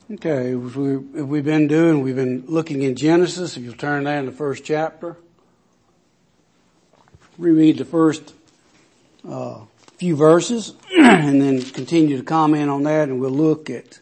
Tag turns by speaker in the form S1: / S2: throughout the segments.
S1: Okay, we've been looking in Genesis. If you'll turn there in the first chapter, reread the first few verses and then continue to comment on that, and we'll look at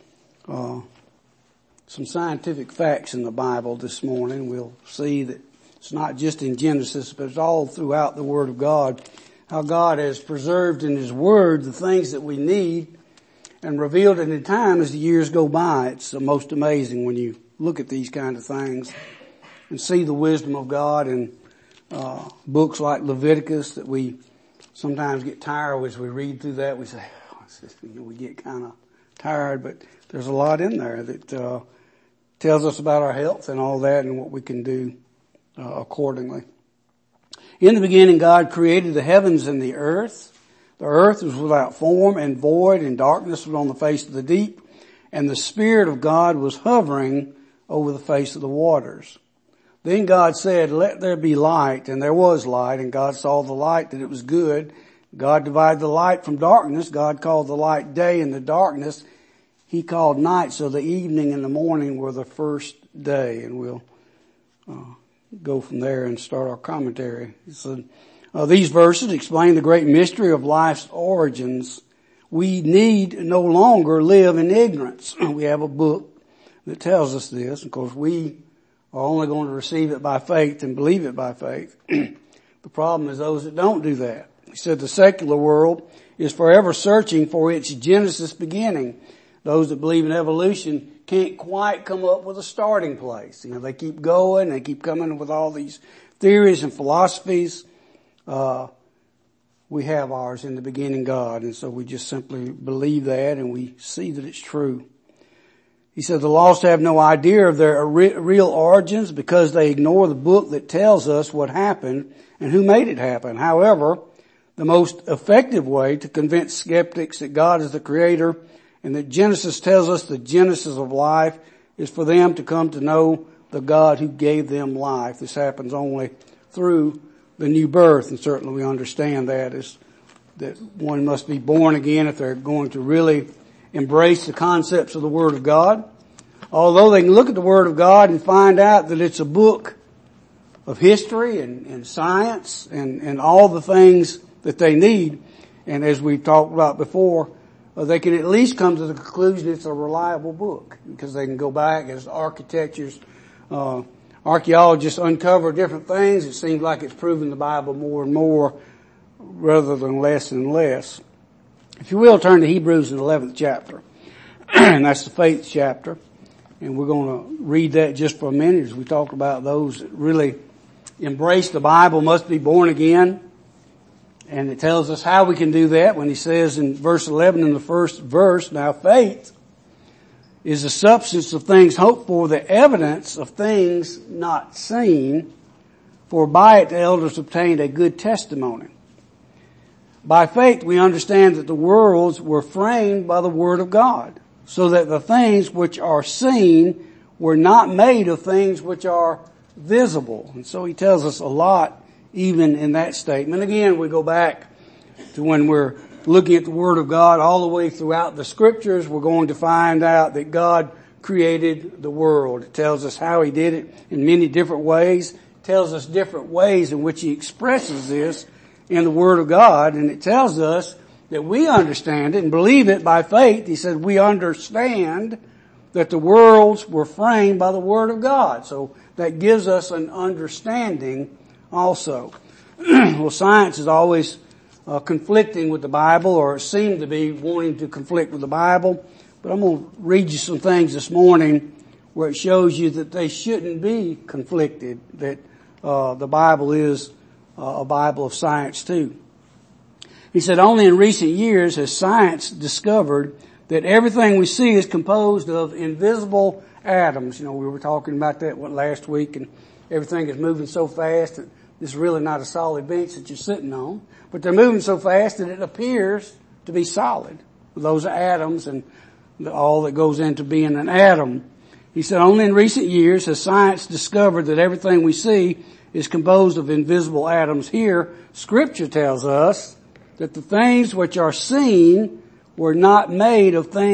S1: some scientific facts in the Bible this morning. We'll see that it's not just in Genesis, but it's all throughout the Word of God, how God has preserved in His Word the things that we need and revealed it in time as the years go by. It's the most amazing when you look at these kind of things and see the wisdom of God in books like Leviticus that we sometimes get tired as we read through that. We say, we get kind of tired, but there's a lot in there that tells us about our health and all that and what we can do accordingly. In the beginning, God created the heavens and the earth. The earth was without form and void, and darkness was on the face of the deep, and the Spirit of God was hovering over the face of the waters. Then God said, "Let there be light," and there was light, and God saw the light that it was good. God divided the light from darkness. God called the light day, and the darkness He called night. So the evening and the morning were the first day. And we'll go from there and start our commentary. So, these verses explain the great mystery of life's origins. We need no longer live in ignorance. We have a book that tells us this. Of course, we are only going to receive it by faith and believe it by faith. The problem is those that don't do that. He said the secular world is forever searching for its Genesis beginning. Those that believe in evolution can't quite come up with a starting place. They keep going, they keep coming with all these theories and philosophies. We have ours in the beginning, God, and so we just simply believe that and we see that it's true. He said the lost have no idea of their real origins because they ignore the book that tells us what happened and who made it happen. However, the most effective way to convince skeptics that God is the creator and that Genesis tells us the genesis of life is for them to come to know the God who gave them life. This happens only through the new birth, and certainly we understand that is that one must be born again if they're going to really embrace the concepts of the Word of God. Although they can look at the Word of God and find out that it's a book of history and science and all the things that they need, and as we've talked about before, they can at least come to the conclusion it's a reliable book because they can go back as archaeologists uncover different things. It seems like it's proven the Bible more and more rather than less and less. If you will, turn to Hebrews in the 11th chapter. And that's the faith chapter. And we're going to read that just for a minute as we talk about those that really embrace the Bible must be born again. And it tells us how we can do that when he says in verse 11 in the first verse, now faith is the substance of things hoped for, the evidence of things not seen, for by it the elders obtained a good testimony. By faith we understand that the worlds were framed by the Word of God, so that the things which are seen were not made of things which are visible. And so he tells us a lot even in that statement. Again, we go back to when we're looking at the Word of God all the way throughout the Scriptures, we're going to find out that God created the world. It tells us how He did it in many different ways. It tells us different ways in which He expresses this in the Word of God. And it tells us that we understand it and believe it by faith. He said we understand that the worlds were framed by the Word of God. So that gives us an understanding also. Well, science is always conflicting with the Bible, or seem to be wanting to conflict with the Bible. But I'm going to read you some things this morning where it shows you that they shouldn't be conflicted, that the Bible is a Bible of science too. He said, only in recent years has science discovered that everything we see is composed of invisible atoms. We were talking about that last week, and everything is moving so fast that this is really not a solid bench that you're sitting on. But they're moving so fast that it appears to be solid. Those atoms and all that goes into being an atom. He said, only in recent years has science discovered that everything we see is composed of invisible atoms. Here, Scripture tells us that the things which are seen were not made of things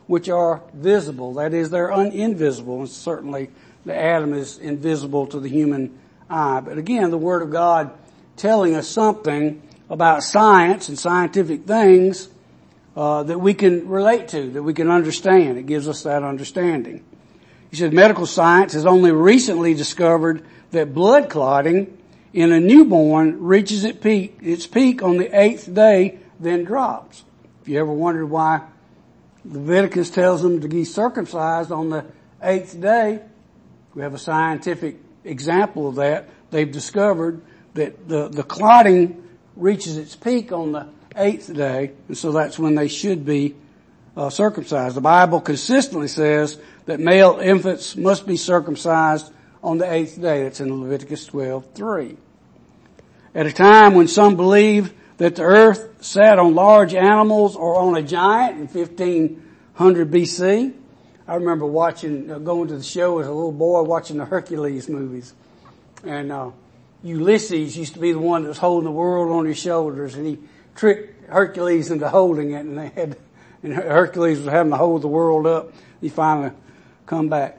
S1: which are visible. That is, they're invisible, and certainly the atom is invisible to the human eye. But again, the Word of God telling us something about science and scientific things that we can relate to, that we can understand. It gives us that understanding. He said medical science has only recently discovered that blood clotting in a newborn reaches its peak on the 8th day, then drops. If you ever wondered why Leviticus tells them to be circumcised on the 8th day, we have a scientific example of that. They've discovered that the clotting reaches its peak on the 8th day, and so that's when they should be circumcised. The Bible consistently says that male infants must be circumcised on the 8th day. That's in Leviticus 12:3. At a time when some believed that the earth sat on large animals or on a giant in 1500 BC, I remember going to the show as a little boy watching the Hercules movies. And Ulysses used to be the one that was holding the world on his shoulders, and he tricked Hercules into holding it, and Hercules was having to hold the world up. He finally come back.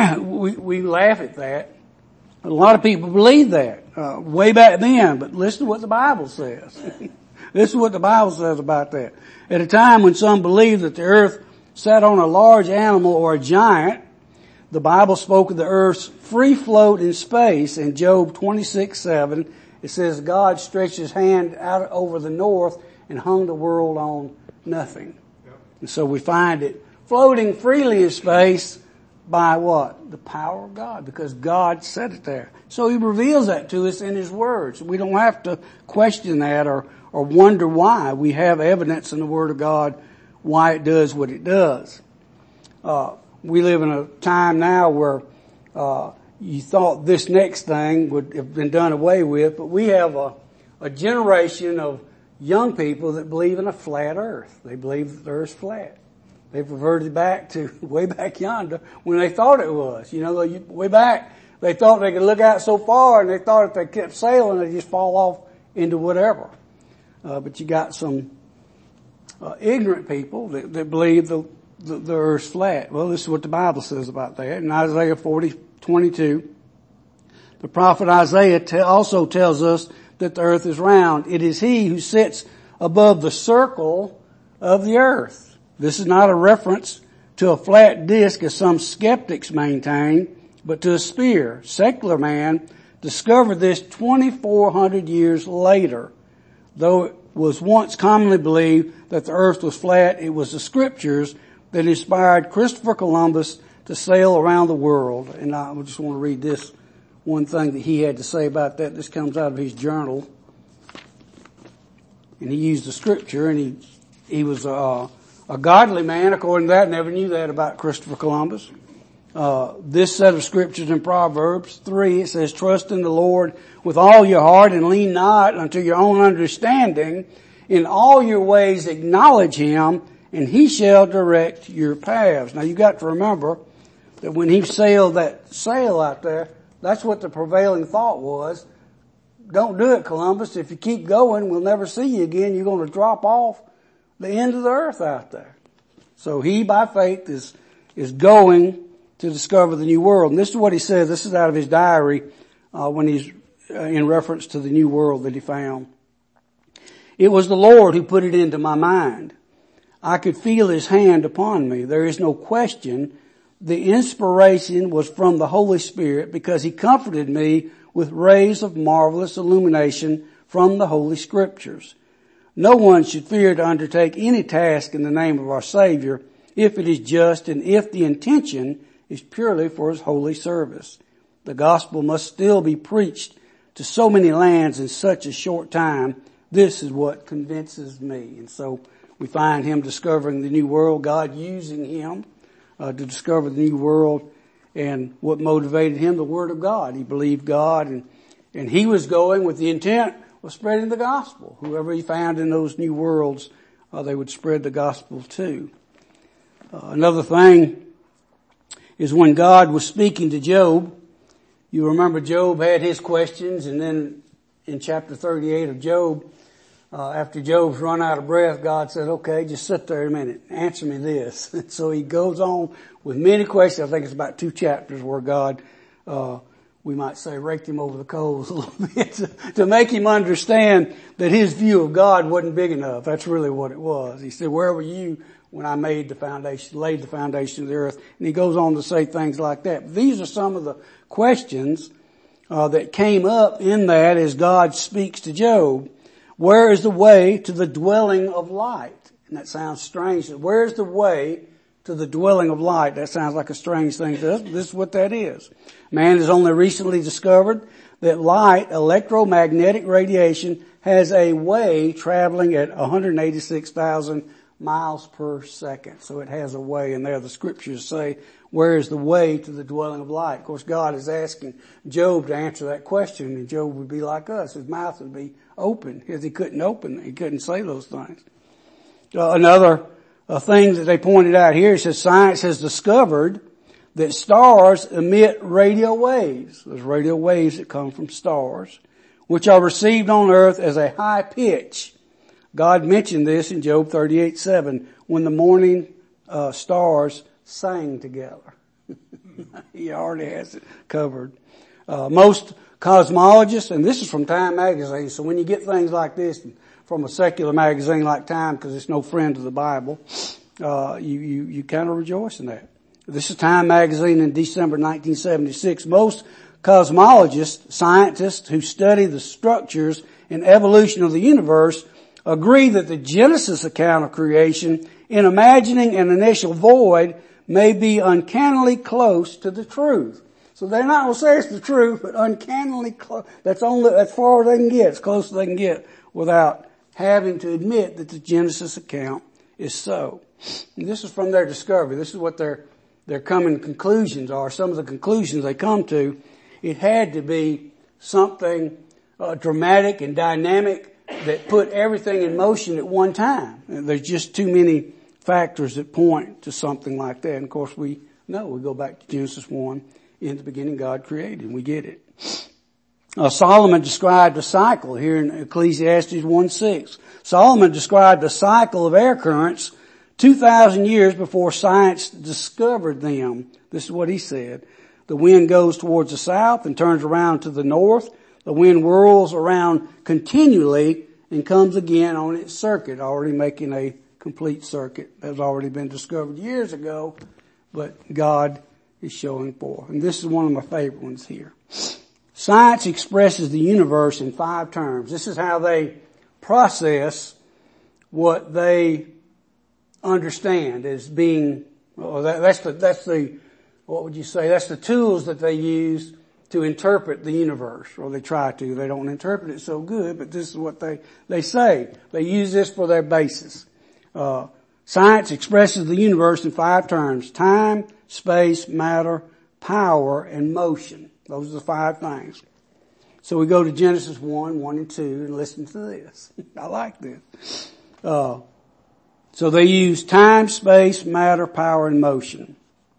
S1: We laugh at that. A lot of people believe that way back then, but listen to what the Bible says. This is what the Bible says about that. At a time when some believed that the earth sat on a large animal or a giant, the Bible spoke of the earth's free float in space. In Job 26:7, it says God stretched his hand out over the north and hung the world on nothing. Yep. And so we find it floating freely in space by what? The power of God, because God set it there. So he reveals that to us in his words. We don't have to question that or wonder why. We have evidence in the Word of God why it does what it does. We live in a time now where you thought this next thing would have been done away with, but we have a generation of young people that believe in a flat earth. They believe that the earth's flat. They've reverted back to way back yonder when they thought it was. You know, way back they thought they could look out so far, and they thought if they kept sailing they'd just fall off into whatever. But you got some ignorant people that believe the earth's flat. Well, this is what the Bible says about that. In Isaiah 40:22, the prophet Isaiah also tells us that the earth is round. It is he who sits above the circle of the earth. This is not a reference to a flat disk as some skeptics maintain, but to a sphere. Secular man discovered this 2,400 years later. Though it was once commonly believed that the earth was flat, it was the scriptures that inspired Christopher Columbus to sail around the world. And I just want to read this one thing that he had to say about that. This comes out of his journal. And he used the scripture, and he was a godly man, according to that. Never knew that about Christopher Columbus. This set of scriptures in Proverbs 3, it says, trust in the Lord with all your heart and lean not unto your own understanding. In all your ways acknowledge him, and he shall direct your paths. Now you got to remember that when he sailed that sail out there, that's what the prevailing thought was. Don't do it, Columbus. If you keep going, we'll never see you again. You're going to drop off the end of the earth out there. So he, by faith, is going to discover the new world. And this is what he says. This is out of his diary when he's in reference to the new world that he found. It was the Lord who put it into my mind. I could feel his hand upon me. There is no question. The inspiration was from the Holy Spirit because he comforted me with rays of marvelous illumination from the Holy Scriptures. No one should fear to undertake any task in the name of our Savior if it is just and if the intention is purely for his holy service. The gospel must still be preached to so many lands in such a short time. This is what convinces me. And so we find him discovering the new world, God using him to discover the new world. And what motivated him? The Word of God. He believed God, and he was going with the intent of spreading the gospel. Whoever he found in those new worlds, they would spread the gospel to. Another thing is when God was speaking to Job, you remember Job had his questions, and then in chapter 38 of Job, After Job's run out of breath, God said, okay, just sit there a minute. Answer me this. So he goes on with many questions. I think it's about 2 chapters where God, we might say, raked him over the coals a little bit to make him understand that his view of God wasn't big enough. That's really what it was. He said, where were you when I laid the foundation of the earth? And he goes on to say things like that. But these are some of the questions that came up in that as God speaks to Job. Where is the way to the dwelling of light? And that sounds strange. Where is the way to the dwelling of light? That sounds like a strange thing to us, but this is what that is. Man has only recently discovered that light, electromagnetic radiation, has a way traveling at 186,000 miles per second. So it has a way, and there the scriptures say, where is the way to the dwelling of light? Of course, God is asking Job to answer that question, and Job would be like us. His mouth would be open, because he couldn't say those things. Another thing that they pointed out here, it says science has discovered that stars emit radio waves. There's radio waves that come from stars, which are received on earth as a high pitch. God mentioned this in Job 38:7, when the morning stars sang together. He already has it covered. Most cosmologists, and this is from Time magazine, so when you get things like this from a secular magazine like Time, because it's no friend to the Bible, you kind of rejoice in that. This is Time magazine in December 1976. Most cosmologists, scientists who study the structures and evolution of the universe, agree that the Genesis account of creation, in imagining an initial void, may be uncannily close to the truth. So they're not going to say it's the truth, but uncannily close. That's far as they can get, as close as they can get, without having to admit that the Genesis account is so. And this is from their discovery. This is what their coming conclusions are. Some of the conclusions they come to. It had to be something dramatic and dynamic that put everything in motion at one time. And there's just too many factors that point to something like that. And of course we know, we go back to Genesis 1. In the beginning God created, and we get it. Solomon described a cycle here in Ecclesiastes 1:6. Solomon described a cycle of air currents 2,000 years before science discovered them. This is what he said. The wind goes towards the south and turns around to the north. The wind whirls around continually and comes again on its circuit, already making a complete circuit. That has already been discovered years ago, but God is showing forth. And this is one of my favorite ones here. Science expresses the universe in 5 terms. This is how they process what they understand as being, that's the what would you say? That's the tools that they use to interpret the universe, or they try to. They don't interpret it so good, but this is what they say. They use this for their basis. Science expresses the universe in 5 terms: time, space, matter, power, and motion. Those are the 5 things. So we go to Genesis 1 and 2, and listen to this. I like this. So they use time, space, matter, power, and motion.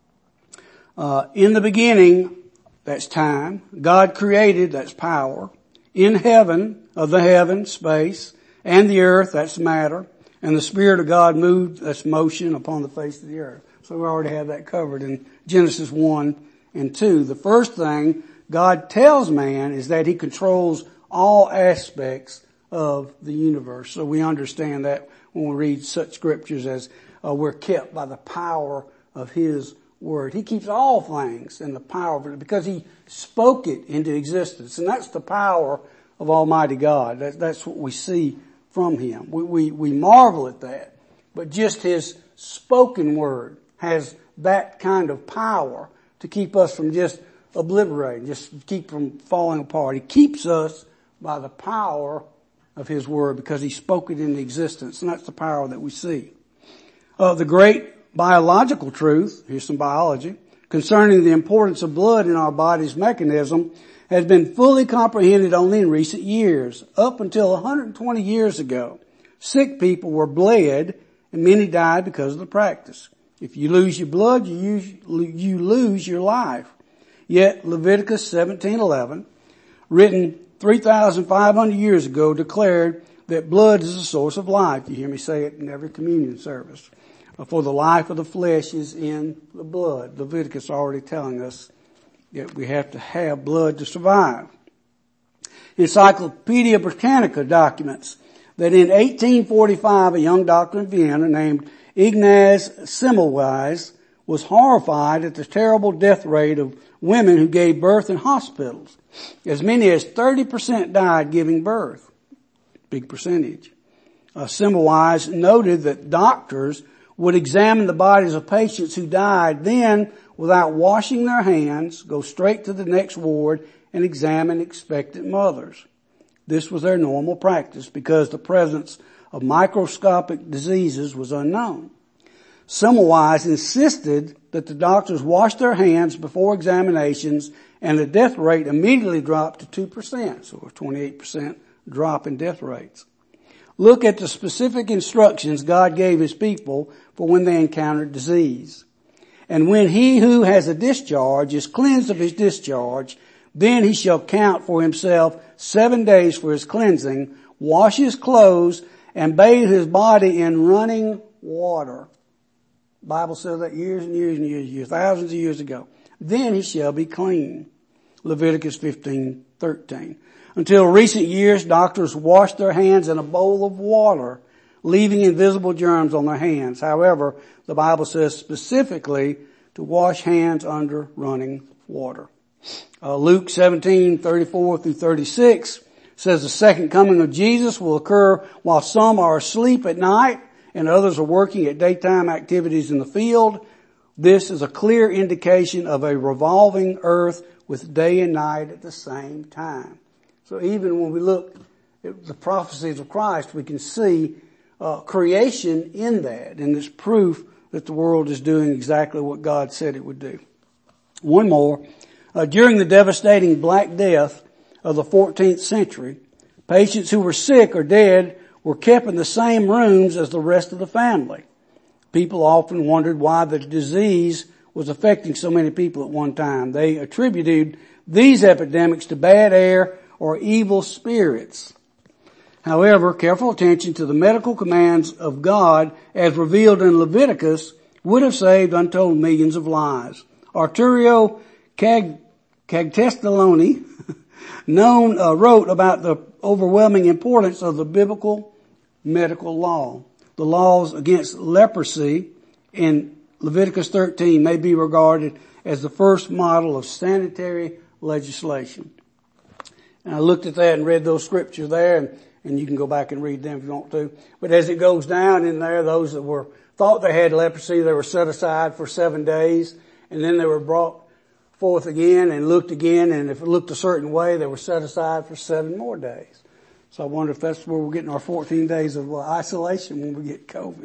S1: In the beginning, that's time. God created, that's power. In heaven, the heaven, space, and the earth, that's matter. And the Spirit of God moved, that's motion, upon the face of the earth. So we already have that covered in Genesis 1 and 2. The first thing God tells man is that he controls all aspects of the universe. So we understand that when we read such scriptures as we're kept by the power of his word. He keeps all things in the power of it because he spoke it into existence. And that's the power of Almighty God. That's what we see from him. We marvel at that. But just his spoken word has that kind of power to keep us from just obliterating, just keep from falling apart. He keeps us by the power of his word because he spoke it into existence. And that's the power that we see. The great biological truth, here's some biology, concerning the importance of blood in our body's mechanism has been fully comprehended only in recent years. Up until 120 years ago, sick people were bled and many died because of the practice. If you lose your blood, you lose your life. Yet Leviticus 17:11, written 3,500 years ago, declared that blood is the source of life. You hear me say it in every communion service. For the life of the flesh is in the blood. Leviticus already telling us that we have to have blood to survive. Encyclopedia Britannica documents that in 1845 a young doctor in Vienna named Ignaz Semmelweis was horrified at the terrible death rate of women who gave birth in hospitals. As many as 30% died giving birth. Big percentage. Semmelweis noted that doctors would examine the bodies of patients who died, then, without washing their hands, go straight to the next ward and examine expectant mothers. This was their normal practice because the presence of microscopic diseases was unknown. Semmelweis insisted that the doctors wash their hands before examinations, and the death rate immediately dropped to 2%, so a 28% drop in death rates. Look at the specific instructions God gave His people for when they encountered disease. And when he who has a discharge is cleansed of his discharge, then he shall count for himself 7 days for his cleansing, wash his clothes, and bathe his body in running water. The Bible says that years and years and years, thousands of years ago. Then he shall be clean. Leviticus 15:13. Until recent years, doctors washed their hands in a bowl of water, leaving invisible germs on their hands. However, the Bible says specifically to wash hands under running water. Luke 17:34 through 36 says the second coming of Jesus will occur while some are asleep at night and others are working at daytime activities in the field. This is a clear indication of a revolving earth with day and night at the same time. So even when we look at the prophecies of Christ, we can see creation in that, and it's proof that the world is doing exactly what God said it would do. One more. During the devastating Black Death of the 14th century, patients who were sick or dead were kept in the same rooms as the rest of the family. People often wondered why the disease was affecting so many people at one time. They attributed these epidemics to bad air or evil spirits. However, careful attention to the medical commands of God as revealed in Leviticus would have saved untold millions of lives. Arturo Castiglione wrote about the overwhelming importance of the biblical medical law. The laws against leprosy in Leviticus 13 may be regarded as the first model of sanitary legislation. And I looked at that and read those scriptures there, and you can go back and read them if you want to. But as it goes down in there, those that thought they had leprosy, they were set aside for 7 days, and then they were brought forth again and looked again, and if it looked a certain way, they were set aside for 7 more days. So I wonder if that's where we're getting our 14 days of isolation when we get COVID.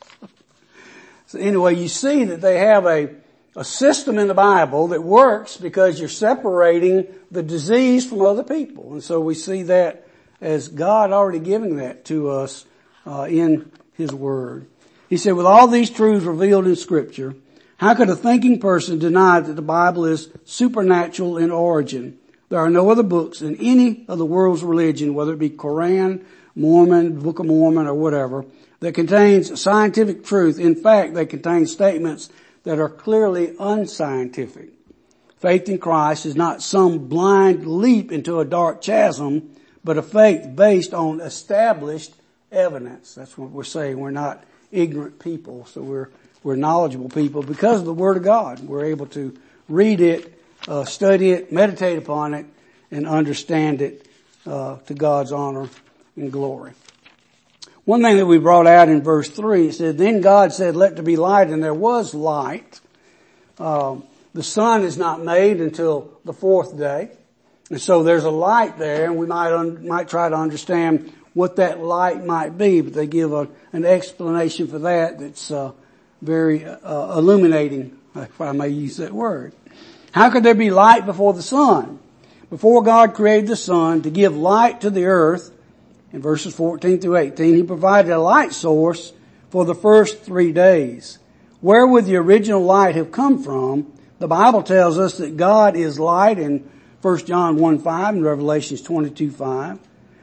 S1: So anyway, you see that they have a system in the Bible that works because you're separating the disease from other people. And so we see that as God already giving that to us in His Word. He said, with all these truths revealed in Scripture, how could a thinking person deny that the Bible is supernatural in origin? There are no other books in any of the world's religion, whether it be Quran, Mormon, Book of Mormon, or whatever, that contains scientific truth. In fact, they contain statements that are clearly unscientific. Faith in Christ is not some blind leap into a dark chasm, but a faith based on established evidence. That's what we're saying. We're not ignorant people, so we're knowledgeable people because of the Word of God. We're able to read it, study it, meditate upon it, and understand it to God's honor and glory. One thing that we brought out in verse 3, it said, then God said, let there be light, and there was light. The sun is not made until the 4th day. And so there's a light there, and we might try to understand what that light might be, but they give an explanation for that that's very illuminating, if I may use that word. How could there be light before the sun? Before God created the sun to give light to the earth, in verses 14 through 18, He provided a light source for the first 3 days. Where would the original light have come from? The Bible tells us that God is light in 1 John 1:5 and Revelations 22:5.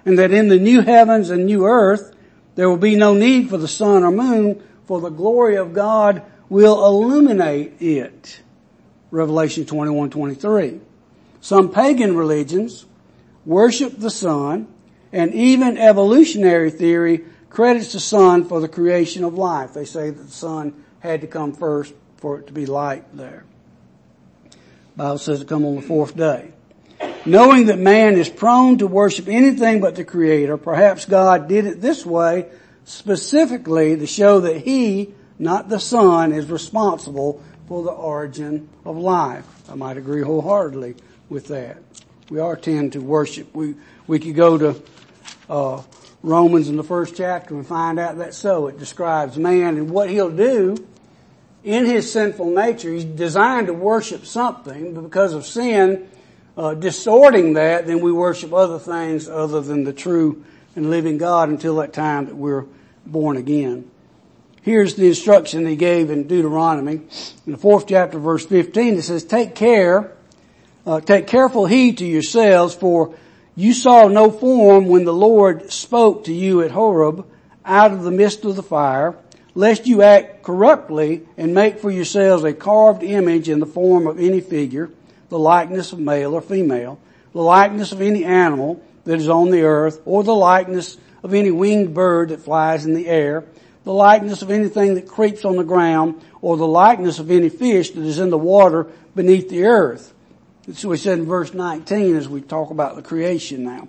S1: and that in the new heavens and new earth there will be no need for the sun or moon, for the glory of God will illuminate it. Revelation 21:23. Some pagan religions worship the sun, and even evolutionary theory credits the sun for the creation of life. They say that the sun had to come first for it to be light there. The Bible says it come on the fourth day. Knowing that man is prone to worship anything but the Creator, perhaps God did it this way specifically to show that He, not the sun, is responsible for the origin of life. I might agree wholeheartedly with that. We are tend to worship. We could go to Romans in the first chapter and find out that's so. It describes man and what he'll do in his sinful nature. He's designed to worship something, but because of sin distorting that, then we worship other things other than the true and living God until that time that we're born again. Here's the instruction he gave in Deuteronomy. In the 4th chapter, verse 15, it says, take careful heed to yourselves, for you saw no form when the Lord spoke to you at Horeb out of the midst of the fire, lest you act corruptly and make for yourselves a carved image in the form of any figure, the likeness of male or female, the likeness of any animal that is on the earth, or the likeness of any winged bird that flies in the air, the likeness of anything that creeps on the ground, or the likeness of any fish that is in the water beneath the earth. That's what he said in verse 19 as we talk about the creation now.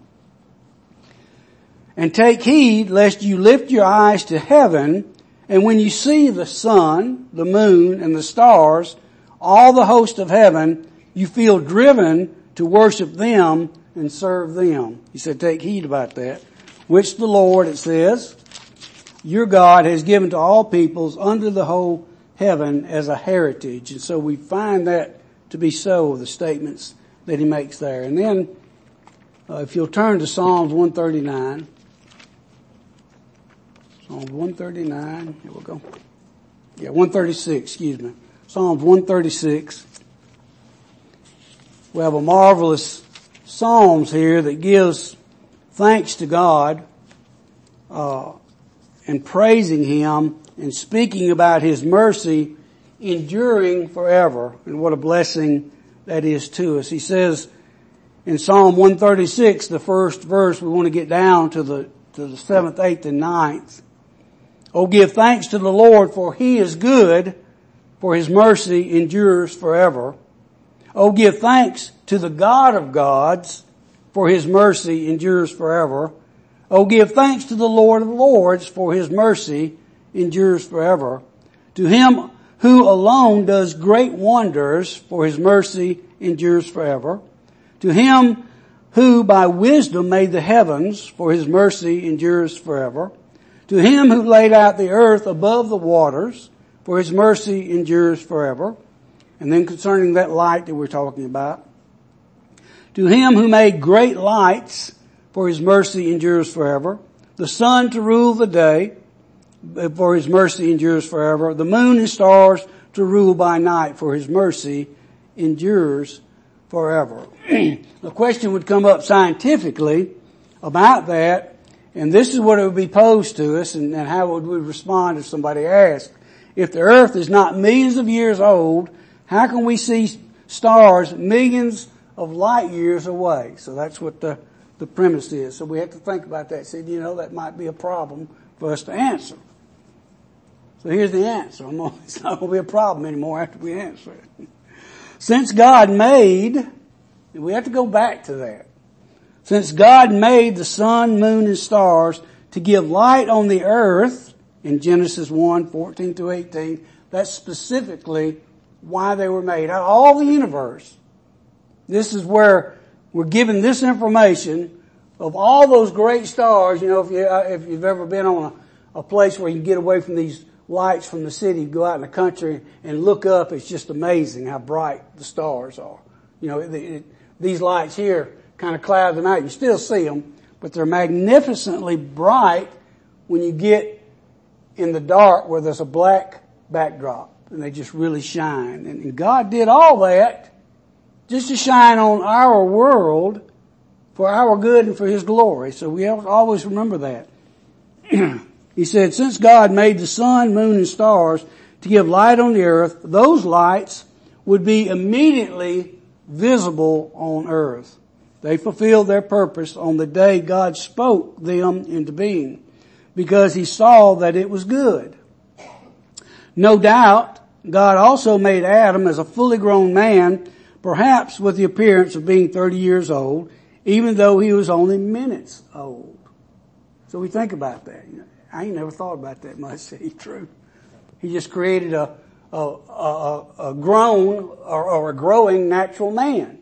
S1: And take heed lest you lift your eyes to heaven, and when you see the sun, the moon, and the stars, all the host of heaven, you feel driven to worship them and serve them. He said, take heed about that. Which the Lord, it says, your God has given to all peoples under the whole heaven as a heritage. And so we find that to be so, the statements that he makes there. And then, if you'll turn to Psalms 139. Psalms 139, here we go. 136, excuse me. Psalms 136. We have a marvelous Psalms here that gives thanks to God, and praising Him and speaking about His mercy enduring forever. And what a blessing that is to us. He says in Psalm 136, the first verse, we want to get down to the 7th, 8th, and 9th. Oh, give thanks to the Lord, for He is good, for His mercy endures forever. Oh, give thanks to the God of gods, for His mercy endures forever. Oh, give thanks to the Lord of lords, for His mercy endures forever. To Him who alone does great wonders, for His mercy endures forever. To Him who by wisdom made the heavens, for His mercy endures forever. To Him who laid out the earth above the waters, for His mercy endures forever. And then concerning that light that we're talking about. To Him who made great lights, for His mercy endures forever. The sun to rule the day, for His mercy endures forever. The moon and stars to rule by night, for His mercy endures forever. The question would come up scientifically about that, and this is what it would be posed to us, and how would we respond if somebody asked. If the earth is not millions of years old, how can we see stars millions of light years away? So that's what the premise is. So we have to think about that. Say, that might be a problem for us to answer. So here's the answer. It's not going to be a problem anymore after we answer it. Since God made, and we have to go back to that. Since God made the sun, moon, and stars to give light on the earth in Genesis 1:14 through 18, that's specifically why they were made. Out of all the universe, this is where we're given this information of all those great stars. If you've ever been on a place where you can get away from these lights from the city, go out in the country and look up, it's just amazing how bright the stars are. These lights here kind of cloud the night. You still see them, but they're magnificently bright when you get in the dark where there's a black backdrop, and they just really shine. And God did all that just to shine on our world for our good and for His glory. So we have to always remember that. He said, since God made the sun, moon, and stars to give light on the earth, those lights would be immediately visible on earth. They fulfilled their purpose on the day God spoke them into being, because He saw that it was good. No doubt, God also made Adam as a fully grown man, perhaps with the appearance of being 30 years old, even though he was only minutes old. So we think about that. I ain't never thought about that much. See, true. He just created a grown or a growing natural man.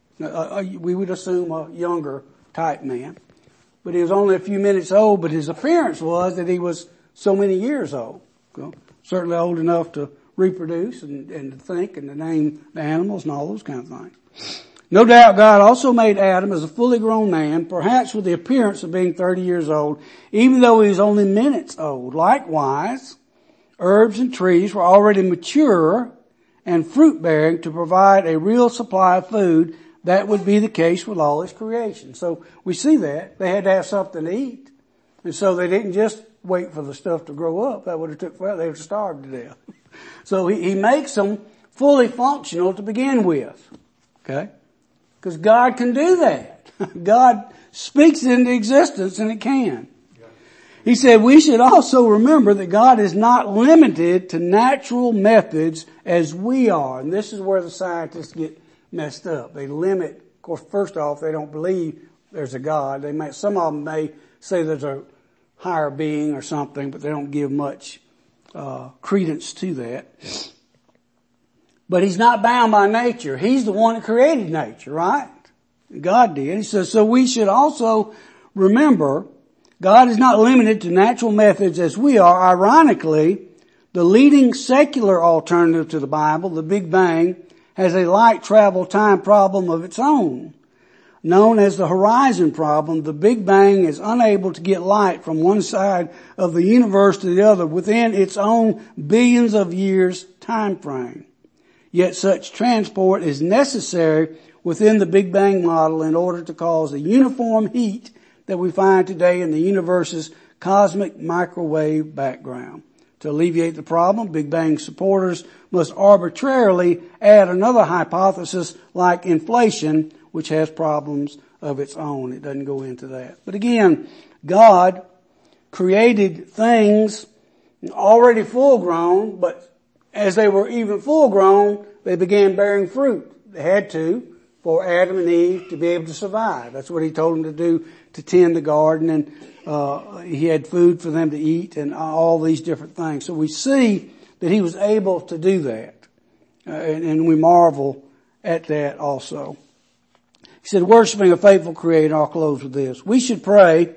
S1: We would assume a younger type man. But he was only a few minutes old, but his appearance was that he was so many years old. So, certainly old enough to reproduce and to think and to name the animals and all those kind of things. No doubt God also made Adam as a fully grown man, perhaps with the appearance of being 30 years old, even though he was only minutes old. Likewise, herbs and trees were already mature and fruit-bearing to provide a real supply of food. That would be the case with all His creation. So we see that. They had to have something to eat. And so they didn't just wait for the stuff to grow up. That would have took forever. They would have starved to death. So He makes them fully functional to begin with. Okay? Because God can do that. God speaks into existence and it can. He said we should also remember that God is not limited to natural methods as we are. And this is where the scientists get messed up. They limit, of course, first off, they don't believe there's a God. Some of them may say there's a higher being or something, but they don't give much credence to that. But He's not bound by nature. He's the one that created nature, right? God did. He says, so we should also remember God is not limited to natural methods as we are. Ironically, the leading secular alternative to the Bible, the Big Bang, has a light travel time problem of its own. Known as the horizon problem, the Big Bang is unable to get light from one side of the universe to the other within its own billions of years time frame. Yet such transport is necessary within the Big Bang model in order to cause the uniform heat that we find today in the universe's cosmic microwave background. To alleviate the problem, Big Bang supporters must arbitrarily add another hypothesis like inflation, which has problems of its own. It doesn't go into that. But again, God created things already full grown, but as they were even full grown, they began bearing fruit. They had to, for Adam and Eve to be able to survive. That's what He told them to do, to tend the garden, and He had food for them to eat and all these different things. So we see that He was able to do that. And we marvel at that also. He said, worshiping a faithful Creator, I'll close with this. We should pray,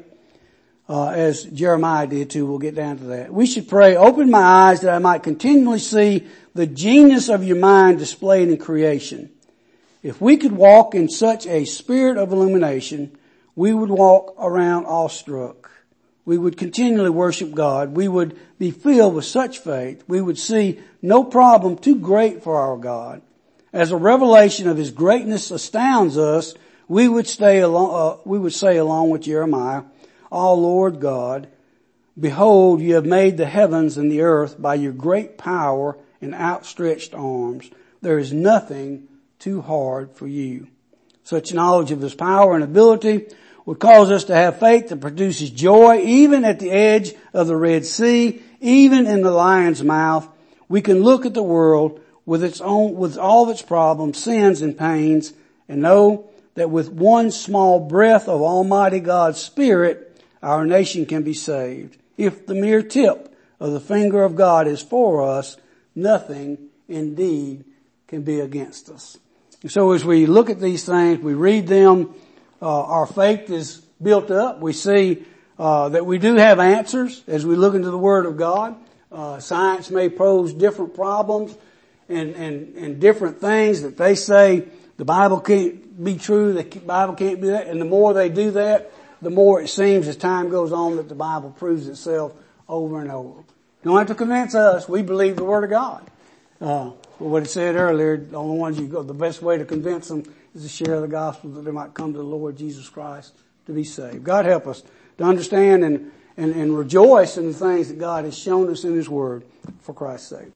S1: as Jeremiah did too, we'll get down to that. We should pray, open my eyes that I might continually see the genius of your mind displayed in creation. If we could walk in such a spirit of illumination, we would walk around awestruck. We would continually worship God. We would be filled with such faith. We would see no problem too great for our God. As a revelation of His greatness astounds us, we would say along with Jeremiah, "O Lord God, behold, you have made the heavens and the earth by your great power and outstretched arms. There is nothing too hard for you." Such knowledge of His power and ability would cause us to have faith that produces joy even at the edge of the Red Sea, even in the lion's mouth. We can look at the world with all of its problems, sins, and pains, and know that with one small breath of Almighty God's Spirit, our nation can be saved. If the mere tip of the finger of God is for us, nothing indeed can be against us. And so as we look at these things, we read them, our faith is built up. We see that we do have answers as we look into the Word of God. Science may pose different problems and different things that they say the Bible can't be true, the Bible can't be that. And the more they do that, the more it seems as time goes on that the Bible proves itself over and over. You don't have to convince us. We believe the Word of God. What it said earlier, the only ones the best way to convince them is to share the gospel that they might come to the Lord Jesus Christ to be saved. God help us to understand and rejoice in the things that God has shown us in His Word for Christ's sake.